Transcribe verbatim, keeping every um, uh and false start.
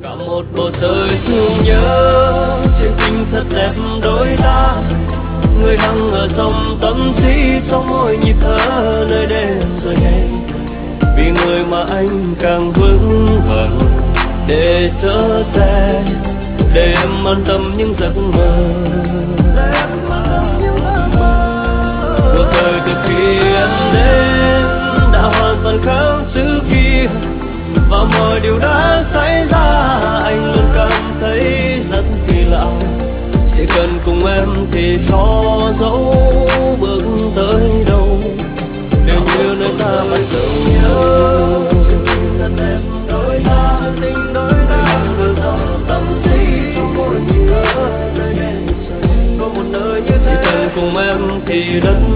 cả một bầu trời thương nhớ, chuyện tình thật đẹp đôi ta. Người hằng ở dòng tâm trí trong mỗi nhịp thở nơi đêm rơi ngày. Vì người mà anh càng vững vàng để trở về, để em an tâm những giấc mơ. Cuộc đời từ khi em đến đã hoàn toàn khác trước kia, và mọi điều đã xảy ra anh luôn cảm thấy rất kỳ lạ. Chỉ cần cùng em thì cho dấu bước tới đâu, đều như nơi ta bắt đầu nhớ. Thật đẹp đôi ta, tình đôi ta, vừa dòng tâm trí trong mỗi nhịp thở nơi đêm rơi. Có một nơi như thế, chỉ cần cùng em thì đất